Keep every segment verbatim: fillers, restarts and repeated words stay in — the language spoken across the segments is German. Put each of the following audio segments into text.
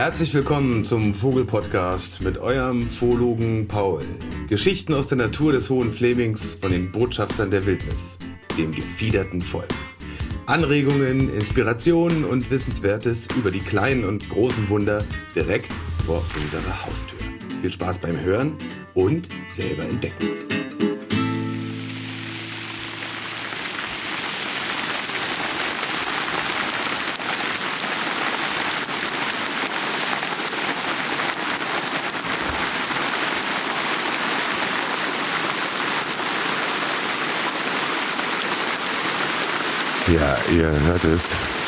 Herzlich willkommen zum Vogel-Podcast mit eurem Zoologen Paul. Geschichten aus der Natur des Hohen Flemings von den Botschaftern der Wildnis, dem gefiederten Volk. Anregungen, Inspirationen und Wissenswertes über die kleinen und großen Wunder direkt vor unserer Haustür. Viel Spaß beim Hören und selber entdecken. Ja, ihr hört es.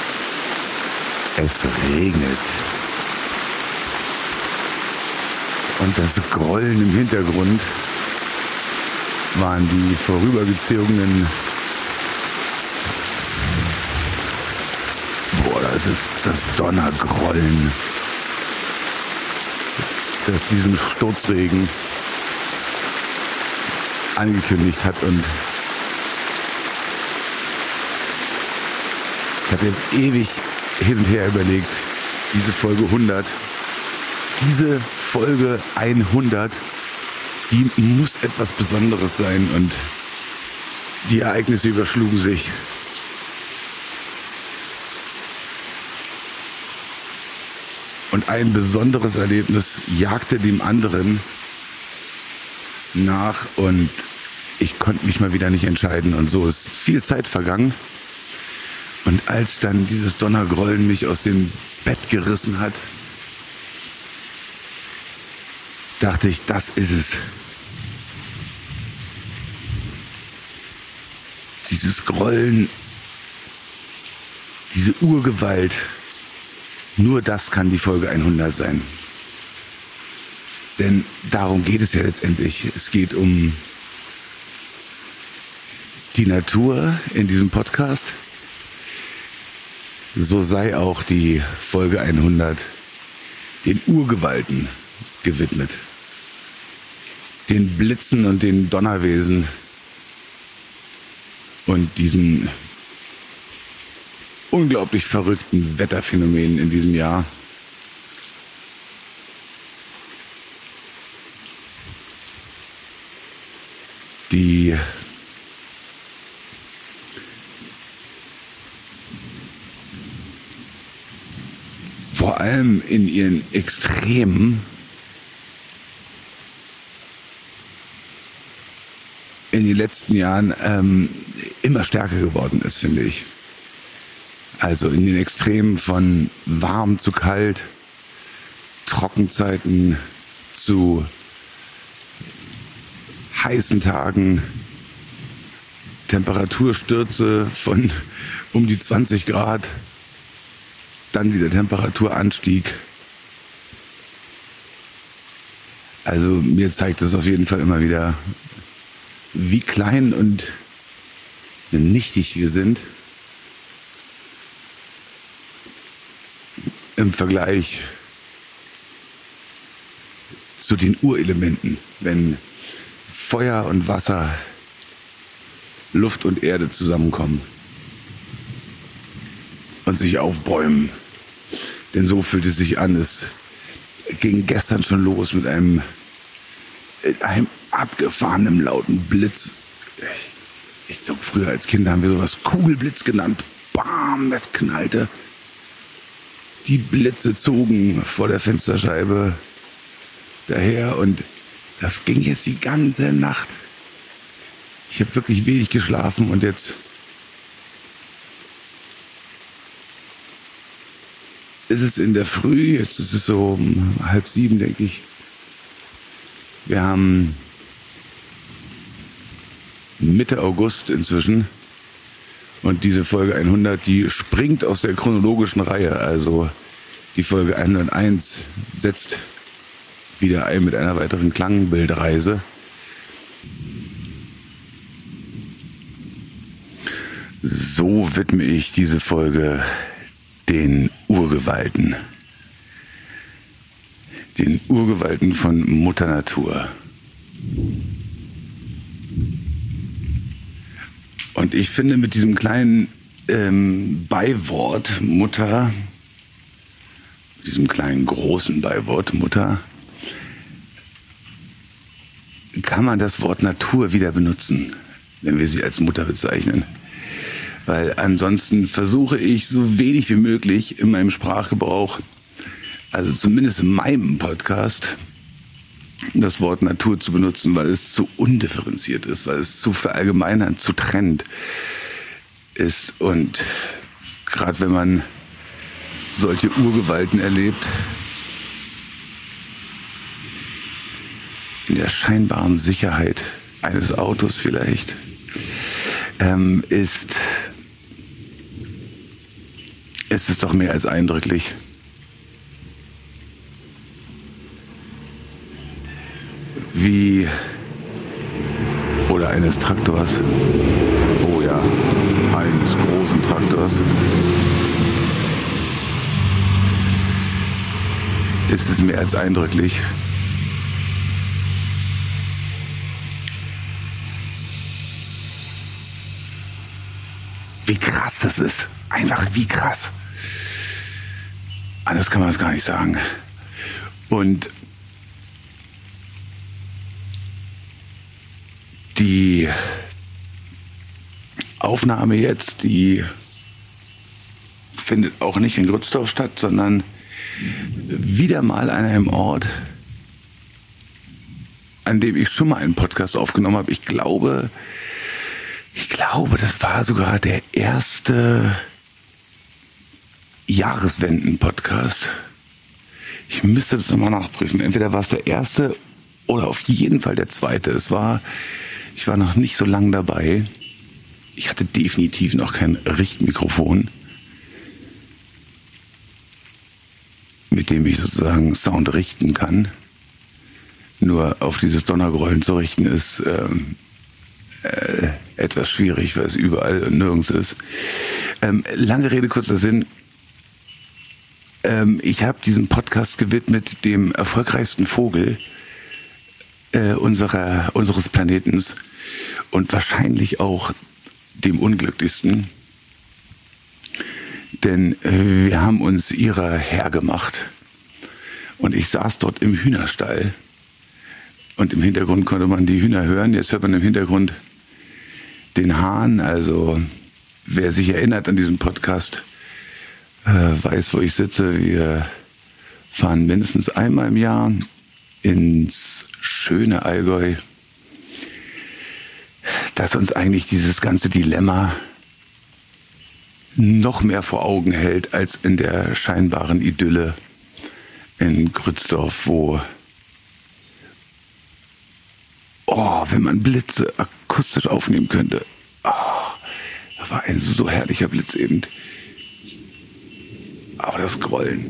Es regnet. Und das Grollen im Hintergrund waren die vorübergezogenen... Boah, das ist das Donnergrollen, das diesen Sturzregen angekündigt hat. Und ich habe jetzt ewig hin und her überlegt, diese Folge hundert, diese Folge hundert, die muss etwas Besonderes sein, und die Ereignisse überschlugen sich. Und ein besonderes Erlebnis jagte dem anderen nach, und ich konnte mich mal wieder nicht entscheiden, und so ist viel Zeit vergangen. Und als dann dieses Donnergrollen mich aus dem Bett gerissen hat, dachte ich, das ist es. Dieses Grollen, diese Urgewalt, nur das kann die Folge hundert sein. Denn darum geht es ja letztendlich. Es geht um die Natur in diesem Podcast. So sei auch die Folge hundert den Urgewalten gewidmet. Den Blitzen und den Donnerwesen und diesen unglaublich verrückten Wetterphänomenen in diesem Jahr. Die vor allem in ihren Extremen in den letzten Jahren ähm, immer stärker geworden ist, finde ich. Also in den Extremen von warm zu kalt, Trockenzeiten zu heißen Tagen, Temperaturstürze von um die zwanzig Grad, dann wieder Temperaturanstieg. Also mir zeigt es auf jeden Fall immer wieder, wie klein und nichtig wir sind im Vergleich zu den Urelementen, wenn Feuer und Wasser, Luft und Erde zusammenkommen und sich aufbäumen. Denn so fühlt es sich an. Es ging gestern schon los mit einem, einem abgefahrenen, lauten Blitz. Ich, ich glaube, früher als Kinder haben wir sowas Kugelblitz genannt. Bam, das knallte. Die Blitze zogen vor der Fensterscheibe daher, und das ging jetzt die ganze Nacht. Ich habe wirklich wenig geschlafen, und jetzt ist es in der Früh, jetzt ist es so um halb sieben, denke ich. Wir haben Mitte August inzwischen, und diese Folge hundert, die springt aus der chronologischen Reihe. Also die Folge hunderteins setzt wieder ein mit einer weiteren Klangbildreise. So widme ich diese Folge den Urgewalten. Den Urgewalten von Mutter Natur. Und ich finde, mit diesem kleinen ähm, Beiwort Mutter diesem kleinen großen Beiwort Mutter, kann man das Wort Natur wieder benutzen, wenn wir sie als Mutter bezeichnen. Weil ansonsten versuche ich so wenig wie möglich in meinem Sprachgebrauch, also zumindest in meinem Podcast, das Wort Natur zu benutzen, weil es zu undifferenziert ist, weil es zu verallgemeinernd, zu trennend ist. Und gerade wenn man solche Urgewalten erlebt, in der scheinbaren Sicherheit eines Autos vielleicht, ähm, ist, ist es doch mehr als eindrücklich. Wie, oder eines Traktors, oh ja, eines großen Traktors, ist es mehr als eindrücklich, wie krass das ist. Einfach wie krass. Anders kann man es gar nicht sagen. Und die Aufnahme jetzt, die findet auch nicht in Grützdorf statt, sondern wieder mal an einem Ort, an dem ich schon mal einen Podcast aufgenommen habe. Ich glaube, ich glaube, das war sogar der erste Jahreswenden-Podcast. Ich müsste das nochmal nachprüfen. Entweder war es der erste oder auf jeden Fall der zweite. Es war, ich war noch nicht so lange dabei. Ich hatte definitiv noch kein Richtmikrofon, mit dem ich sozusagen Sound richten kann. Nur auf dieses Donnergrollen zu richten ist ähm, äh, etwas schwierig, weil es überall und nirgends ist. Ähm, lange Rede, kurzer Sinn. Ähm, ich habe diesen Podcast gewidmet dem erfolgreichsten Vogel äh, unserer, unseres Planetens und wahrscheinlich auch dem unglücklichsten. Denn äh, wir haben uns ihrer Herr gemacht. Und ich saß dort im Hühnerstall. Und im Hintergrund konnte man die Hühner hören. Jetzt hört man im Hintergrund den Hahn. Also wer sich erinnert an diesen Podcast, äh, weiß, wo ich sitze. Wir fahren mindestens einmal im Jahr ins schöne Allgäu, das uns eigentlich dieses ganze Dilemma noch mehr vor Augen hält als in der scheinbaren Idylle in Grützdorf, wo, oh, wenn man Blitze akustisch aufnehmen könnte. Oh, da war ein so herrlicher Blitz eben. Aber das Grollen.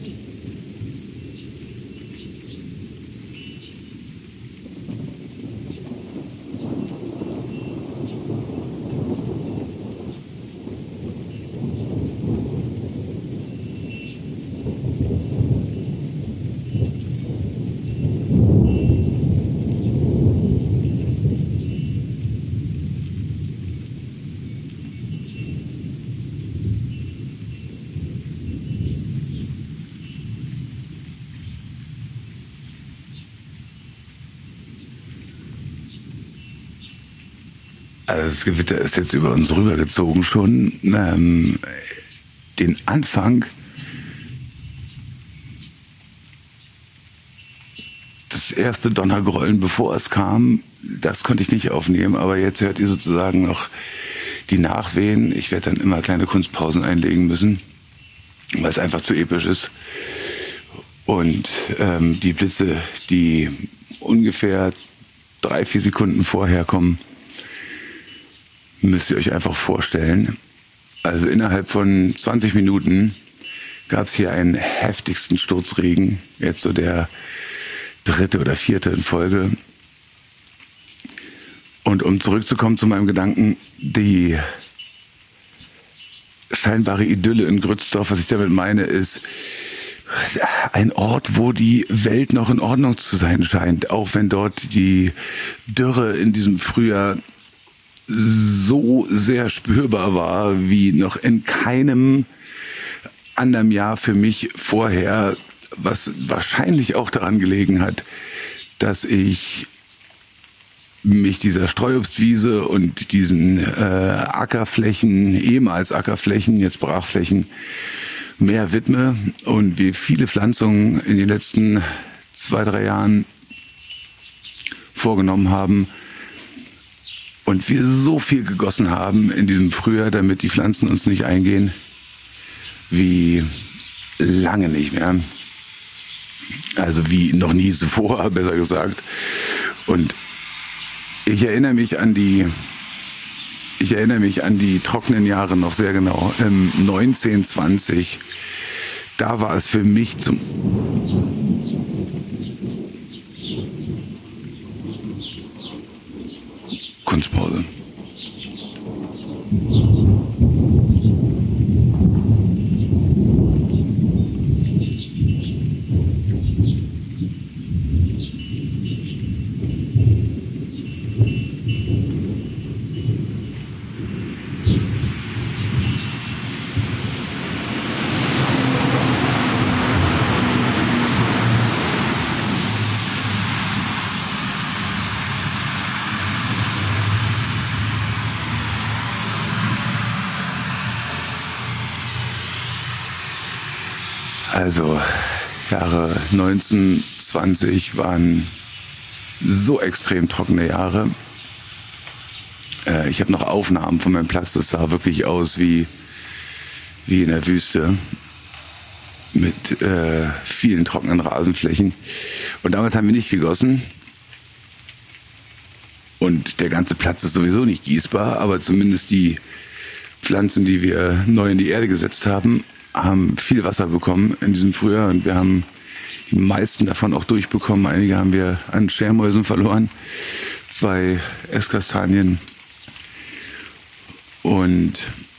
Also das Gewitter ist jetzt über uns rübergezogen schon. Ähm, den Anfang, das erste Donnergrollen, bevor es kam, das konnte ich nicht aufnehmen. Aber jetzt hört ihr sozusagen noch die Nachwehen. Ich werde dann immer kleine Kunstpausen einlegen müssen, weil es einfach zu episch ist. Und ähm, die Blitze, die ungefähr drei, vier Sekunden vorher kommen, müsst ihr euch einfach vorstellen. Also innerhalb von zwanzig Minuten gab es hier einen heftigsten Sturzregen, jetzt so der dritte oder vierte in Folge. Und um zurückzukommen zu meinem Gedanken, die scheinbare Idylle in Grützdorf, was ich damit meine, ist ein Ort, wo die Welt noch in Ordnung zu sein scheint, auch wenn dort die Dürre in diesem Frühjahr so sehr spürbar war wie noch in keinem anderem Jahr für mich vorher, was wahrscheinlich auch daran gelegen hat, dass ich mich dieser Streuobstwiese und diesen äh, Ackerflächen, ehemals Ackerflächen, jetzt Brachflächen, mehr widme und wir viele Pflanzungen in den letzten zwei, drei Jahren vorgenommen haben und wir so viel gegossen haben in diesem Frühjahr, damit die Pflanzen uns nicht eingehen, wie lange nicht mehr. Also wie noch nie zuvor, besser gesagt. Und ich erinnere mich an die, ich erinnere mich an die trockenen Jahre noch sehr genau. Ähm, neunzehn, zwanzig, da war es für mich zum Kunstpause. Also Jahre neunzehn, zwanzig waren so extrem trockene Jahre. Äh, ich habe noch Aufnahmen von meinem Platz, das sah wirklich aus wie, wie in der Wüste mit äh, vielen trockenen Rasenflächen. Und damals haben wir nicht gegossen. Und der ganze Platz ist sowieso nicht gießbar, aber zumindest die Pflanzen, die wir neu in die Erde gesetzt haben, haben viel Wasser bekommen in diesem Frühjahr und wir haben die meisten davon auch durchbekommen. Einige haben wir an Schermäusen verloren, zwei Esskastanien und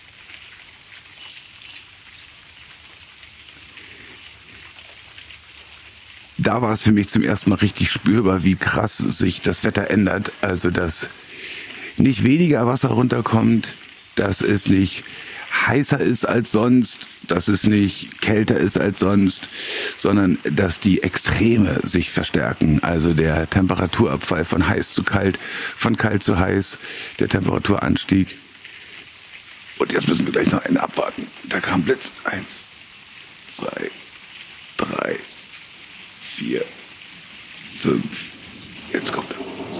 da war es für mich zum ersten Mal richtig spürbar, wie krass sich das Wetter ändert. Also dass nicht weniger Wasser runterkommt, dass es nicht heißer ist als sonst, dass es nicht kälter ist als sonst, sondern dass die Extreme sich verstärken. Also der Temperaturabfall von heiß zu kalt, von kalt zu heiß, der Temperaturanstieg. Und jetzt müssen wir gleich noch einen abwarten. Da kam Blitz. Eins, zwei, drei, vier, fünf. Jetzt kommt er.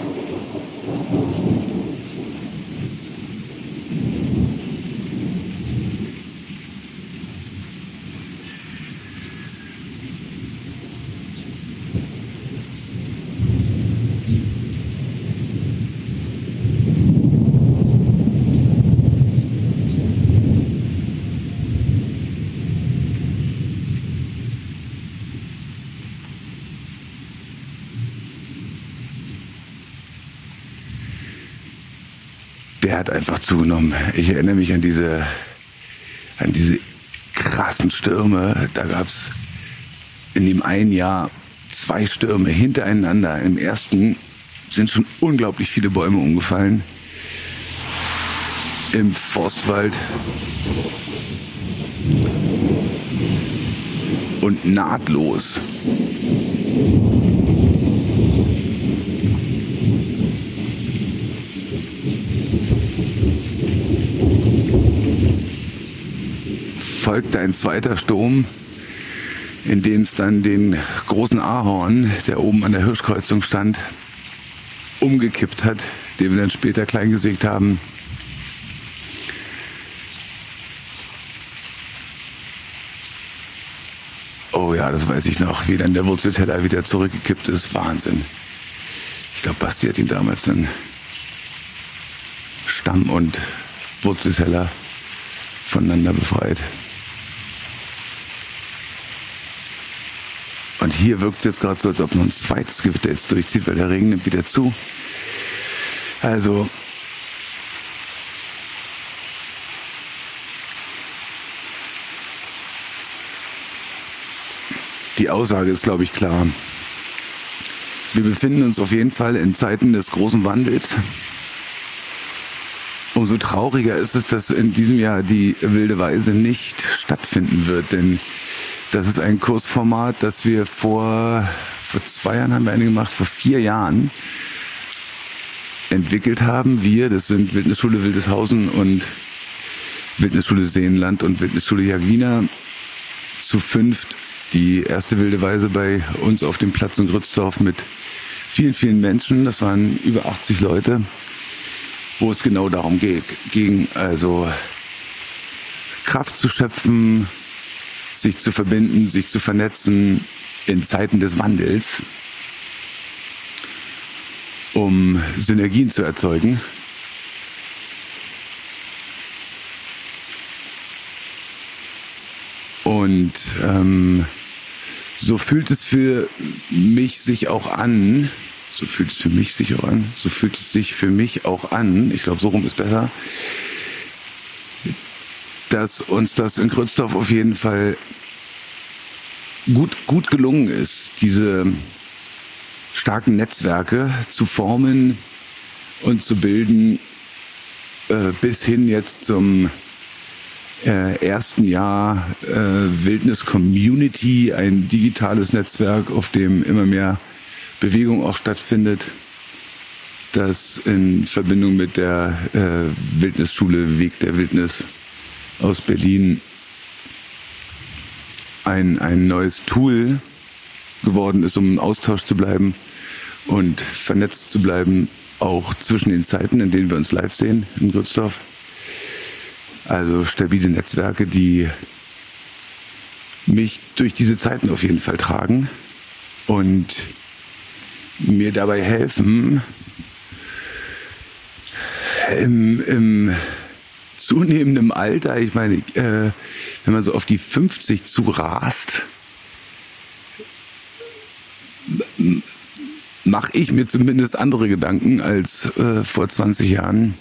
Der hat einfach zugenommen. Ich erinnere mich an diese, an diese krassen Stürme. Da gab es in dem einen Jahr zwei Stürme hintereinander. Im ersten sind schon unglaublich viele Bäume umgefallen. Im Forstwald. Und nahtlos. Folgte ein zweiter Sturm, in dem es dann den großen Ahorn, der oben an der Hirschkreuzung stand, umgekippt hat, den wir dann später klein gesägt haben. Oh ja, das weiß ich noch, wie dann der Wurzelteller wieder zurückgekippt ist. Wahnsinn. Ich glaube, Basti hat ihn damals dann Stamm und Wurzelteller voneinander befreit. Und hier wirkt es jetzt gerade so, als ob noch ein zweites Gewitter jetzt durchzieht, weil der Regen nimmt wieder zu. Also die Aussage ist, glaube ich, klar. Wir befinden uns auf jeden Fall in Zeiten des großen Wandels. umso trauriger ist es, dass in diesem Jahr die Wilde Weise nicht stattfinden wird. Denn das ist ein Kursformat, das wir vor, vor zwei Jahren haben wir eine gemacht, vor vier Jahren entwickelt haben. Wir, das sind Wildnisschule Wildeshausen und Wildnisschule Seenland und Wildnisschule Jagwina, zu fünft die erste Wilde Weise bei uns auf dem Platz in Grützdorf mit vielen, vielen Menschen. Das waren über achtzig Leute, wo es genau darum ging, also Kraft zu schöpfen, sich zu verbinden, sich zu vernetzen in Zeiten des Wandels, um Synergien zu erzeugen. Und ähm, so fühlt es für mich sich auch an, so fühlt es für mich sich auch an, so fühlt es sich für mich auch an, ich glaube, so rum ist besser, dass uns das in Grützdorf auf jeden Fall gut, gut gelungen ist, diese starken Netzwerke zu formen und zu bilden, äh, bis hin jetzt zum äh, ersten Jahr äh, Wildnis Community, ein digitales Netzwerk, auf dem immer mehr Bewegung auch stattfindet, das in Verbindung mit der äh, Wildnisschule Weg der Wildnis aus Berlin ein, ein neues Tool geworden ist, um im Austausch zu bleiben und vernetzt zu bleiben, auch zwischen den Zeiten, in denen wir uns live sehen in Grützdorf. Also stabile Netzwerke, die mich durch diese Zeiten auf jeden Fall tragen und mir dabei helfen, im, im zunehmendem Alter, ich meine, äh, wenn man so auf die fünfzig zurast, mache ich mir zumindest andere Gedanken als äh, vor zwanzig Jahren.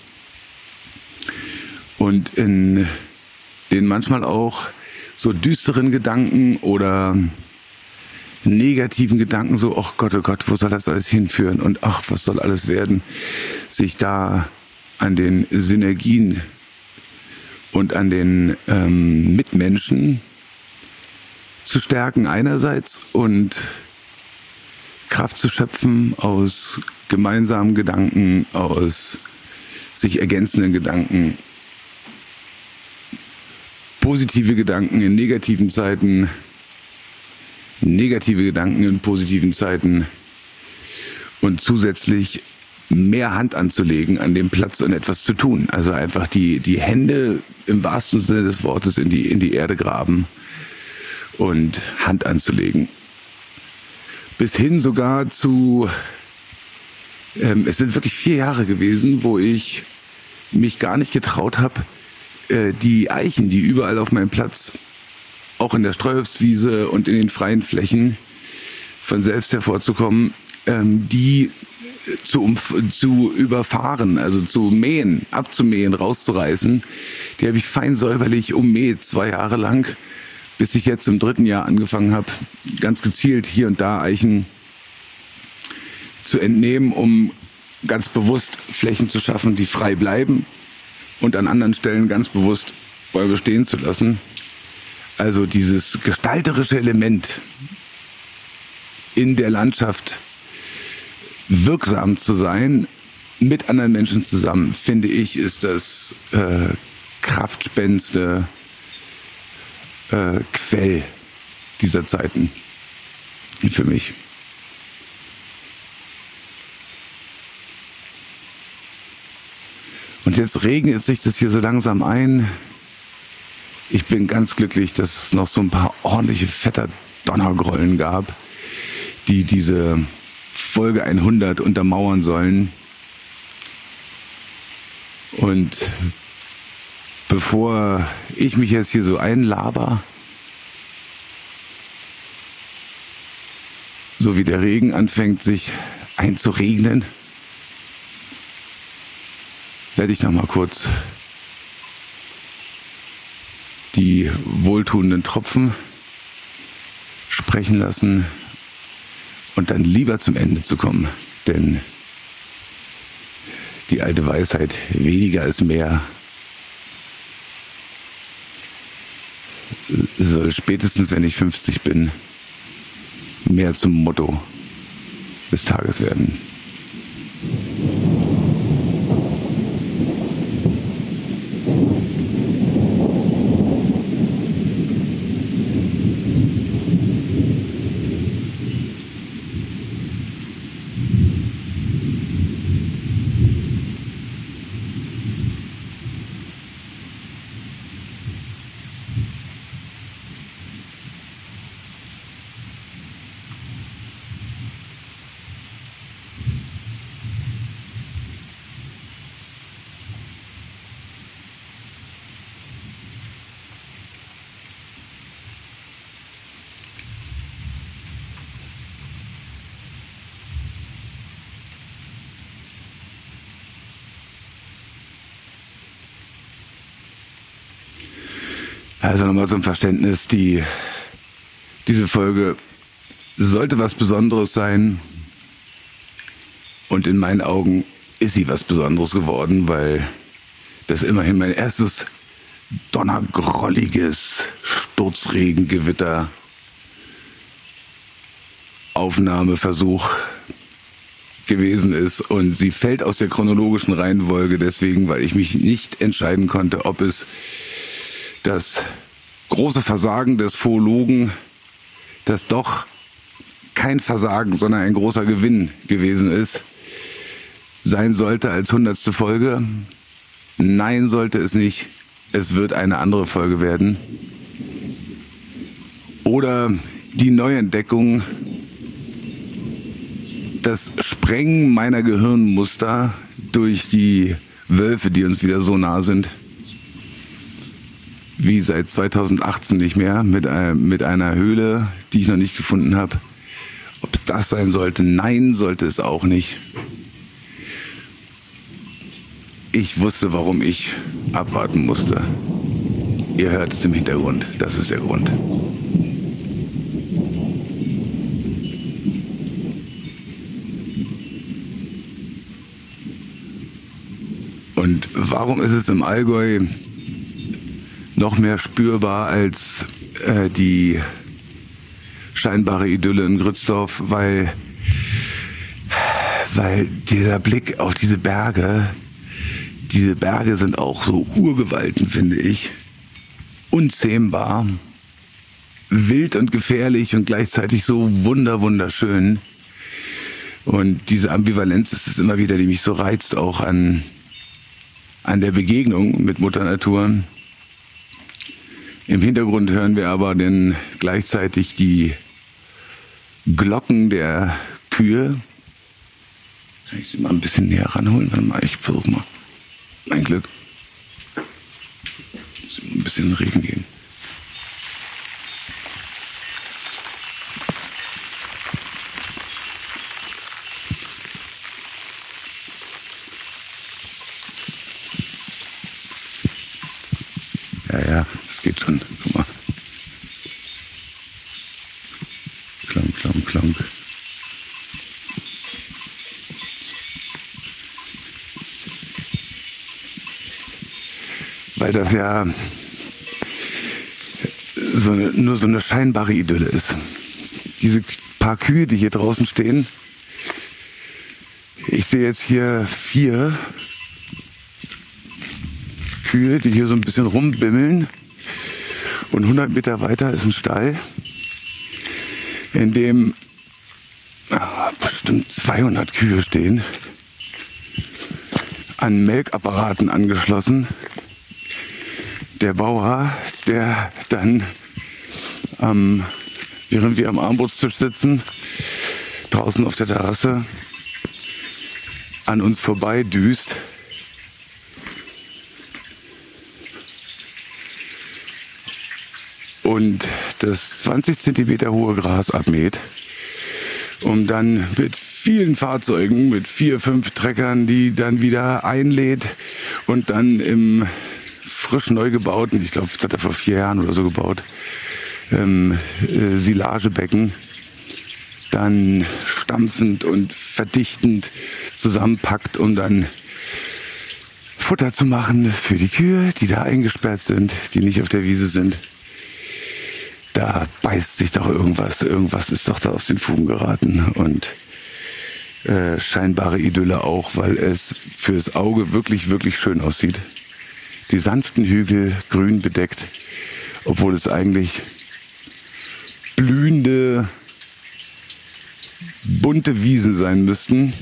Und in den manchmal auch so düsteren Gedanken oder negativen Gedanken, so, ach Gott, oh Gott, wo soll das alles hinführen und ach, was soll alles werden, sich da an den Synergien und an den ähm, Mitmenschen zu stärken einerseits und Kraft zu schöpfen aus gemeinsamen Gedanken, aus sich ergänzenden Gedanken, positive Gedanken in negativen Zeiten, negative Gedanken in positiven Zeiten und zusätzlich mehr Hand anzulegen an dem Platz und etwas zu tun. Also einfach die, die Hände im wahrsten Sinne des Wortes in die, in die Erde graben und Hand anzulegen. Bis hin sogar zu, ähm, es sind wirklich vier Jahre gewesen, wo ich mich gar nicht getraut habe, äh, die Eichen, die überall auf meinem Platz, auch in der Streuobstwiese und in den freien Flächen von selbst hervorzukommen, ähm, die zu, umf- zu überfahren, also zu mähen, abzumähen, rauszureißen. Die habe ich fein säuberlich ummäht, zwei Jahre lang, bis ich jetzt im dritten Jahr angefangen habe, ganz gezielt hier und da Eichen zu entnehmen, um ganz bewusst Flächen zu schaffen, die frei bleiben und an anderen Stellen ganz bewusst Bäume stehen zu lassen. Also dieses gestalterische Element in der Landschaft wirksam zu sein, mit anderen Menschen zusammen, finde ich, ist das äh, kraftspendende äh, Quell dieser Zeiten für mich. Und jetzt regnet sich das hier so langsam ein. Ich bin ganz glücklich, dass es noch so ein paar ordentliche fette Donnergrollen gab, die diese Folge hundert untermauern sollen. Und bevor ich mich jetzt hier so einlaber, so wie der Regen anfängt sich einzuregnen, werde ich noch mal kurz die wohltuenden Tropfen sprechen lassen und dann lieber zum Ende zu kommen. Denn die alte Weisheit, weniger ist mehr, soll spätestens, wenn ich fünfzig bin, mehr zum Motto des Tages werden. Also nochmal zum Verständnis, die, diese Folge sollte was Besonderes sein und in meinen Augen ist sie was Besonderes geworden, weil das immerhin mein erstes donnergrolliges Sturzregengewitter Aufnahmeversuch gewesen ist und sie fällt aus der chronologischen Reihenfolge deswegen, weil ich mich nicht entscheiden konnte, ob es das große Versagen des Phologen, das doch kein Versagen, sondern ein großer Gewinn gewesen ist, sein sollte als hundertste Folge. Nein, sollte es nicht. Es wird eine andere Folge werden. Oder die Neuentdeckung, das Sprengen meiner Gehirnmuster durch die Wölfe, die uns wieder so nah sind, wie seit zweitausendachtzehn nicht mehr, mit, äh, mit einer Höhle, die ich noch nicht gefunden habe. Ob es das sein sollte? Nein, sollte es auch nicht. Ich wusste, warum ich abwarten musste. Ihr hört es im Hintergrund, das ist der Grund. Und warum ist es im Allgäu noch mehr spürbar als äh, die scheinbare Idylle in Grützdorf, weil, weil dieser Blick auf diese Berge, diese Berge sind auch so Urgewalten, finde ich, unzähmbar, wild und gefährlich und gleichzeitig so wunder, wunderschön. Und diese Ambivalenz ist es immer wieder, die mich so reizt, auch an, an der Begegnung mit Mutter Natur. Im Hintergrund hören wir aber dann gleichzeitig die Glocken der Kühe. Kann ich sie mal ein bisschen näher ranholen? Warte mal, ich versuche mal. Mein Glück. Es muss ein bisschen Regen gehen. Ja, ja, das geht schon. Guck mal. Klonk, klonk, klonk. Weil das ja so eine, nur so eine scheinbare Idylle ist. Diese paar Kühe, die hier draußen stehen. Ich sehe jetzt hier vier Kühe, die hier so ein bisschen rumbimmeln. Und hundert Meter weiter ist ein Stall, in dem ah, bestimmt zweihundert Kühe stehen, an Melkapparaten angeschlossen. Der Bauer, der dann, ähm, während wir am Armbrotstisch sitzen, draußen auf der Terrasse, an uns vorbei düst. Und das zwanzig Zentimeter hohe Gras abmäht, um dann mit vielen Fahrzeugen, mit vier, fünf Treckern, die dann wieder einlädt und dann im frisch neu gebauten, ich glaube, das hat er vor vier Jahren oder so gebaut, ähm, äh, Silagebecken dann stampfend und verdichtend zusammenpackt, um dann Futter zu machen für die Kühe, die da eingesperrt sind, die nicht auf der Wiese sind. Da beißt sich doch irgendwas. Irgendwas ist doch da aus den Fugen geraten. Und äh, scheinbare Idylle auch, weil es fürs Auge wirklich, wirklich schön aussieht. Die sanften Hügel, grün bedeckt, obwohl es eigentlich blühende, bunte Wiesen sein müssten.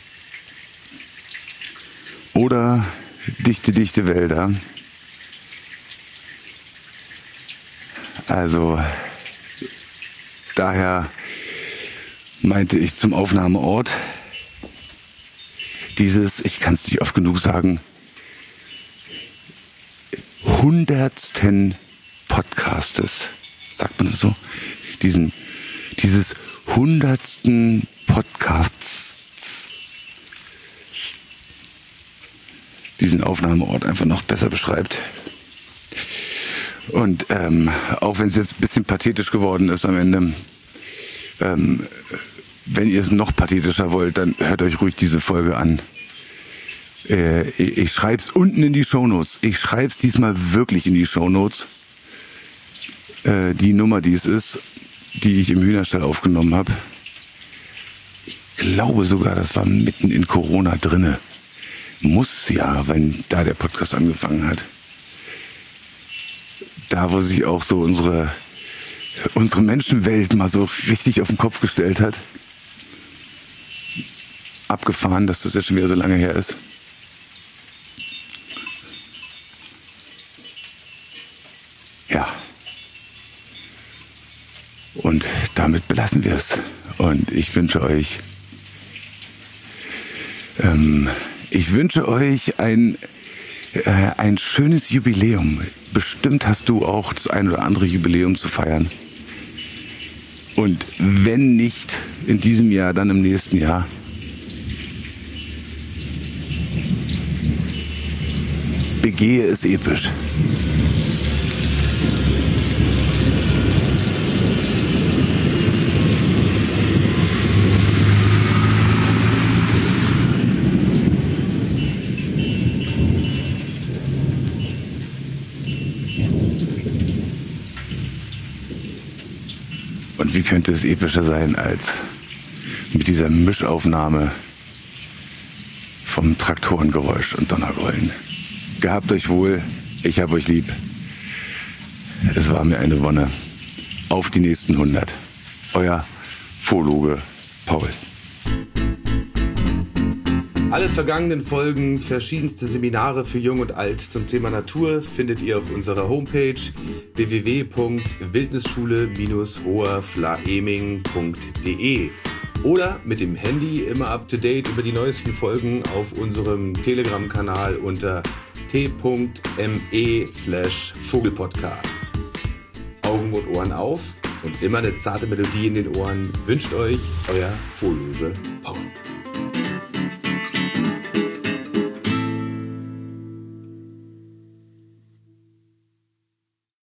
Oder dichte, dichte Wälder. Also daher meinte ich zum Aufnahmeort dieses, ich kann es nicht oft genug sagen, hundertsten Podcastes, sagt man das so? Diesen, dieses hundertsten Podcasts, diesen Aufnahmeort einfach noch besser beschreibt. Und ähm, auch wenn es jetzt ein bisschen pathetisch geworden ist am Ende, ähm, wenn ihr es noch pathetischer wollt, dann hört euch ruhig diese Folge an. Äh, ich ich schreibe es unten in die Shownotes. Ich schreibe es diesmal wirklich in die Shownotes. Äh, die Nummer, die es ist, die ich im Hühnerstall aufgenommen habe. Ich glaube sogar, das war mitten in Corona drinne. Muss ja, wenn da der Podcast angefangen hat. Da, wo sich auch so unsere, unsere Menschenwelt mal so richtig auf den Kopf gestellt hat. Abgefahren, dass das jetzt schon wieder so lange her ist. Ja. Und damit belassen wir es. Und ich wünsche euch, ähm, ich wünsche euch ein äh, ein schönes Jubiläum. Bestimmt hast du auch das ein oder andere Jubiläum zu feiern. Und wenn nicht in diesem Jahr, dann im nächsten Jahr. Begehe es episch. Und wie könnte es epischer sein als mit dieser Mischaufnahme vom Traktorengeräusch und Donnergrollen. Gehabt euch wohl, ich hab euch lieb. Es war mir eine Wonne. Auf die nächsten hundert. Euer Phologe Paul. Alle vergangenen Folgen, verschiedenste Seminare für Jung und Alt zum Thema Natur findet ihr auf unserer Homepage w w w punkt wildnisschule Bindestrich hoherflaeming punkt de oder mit dem Handy immer up to date über die neuesten Folgen auf unserem Telegram-Kanal unter t.me slash Vogelpodcast. Augen und Ohren auf und immer eine zarte Melodie in den Ohren wünscht euch euer Phologe Paul.